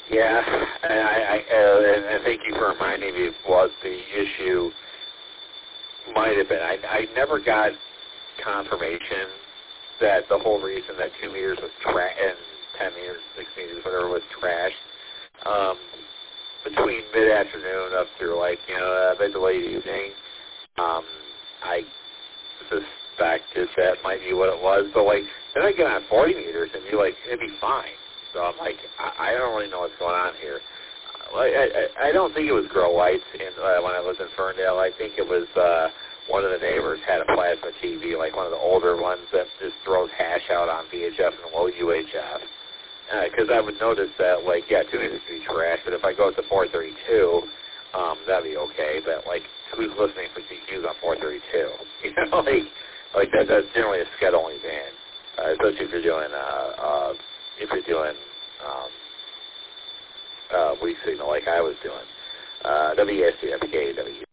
Yeah, and thank you for reminding me of what the issue might have been. I never got confirmation that the whole reason that 2 meters was and 10 meters, 6 meters, whatever, was trashed between mid-afternoon up through, like, mid to late evening. I suspected that might be what it was, but, like, then I get on 40 meters and it'd be fine. So I'm like, I don't really know what's going on here. I don't think it was grow lights when I was in Ferndale. I think it was one of the neighbors had a plasma TV, like one of the older ones that just throws hash out on VHF and low UHF. Because I would notice that, 2 meters would be trash, but if I go to 432, that'd be okay. But, who's listening for CQs on 432? That's generally a sched-only band, especially if you're doing weak signal like I was doing. WSC, WK,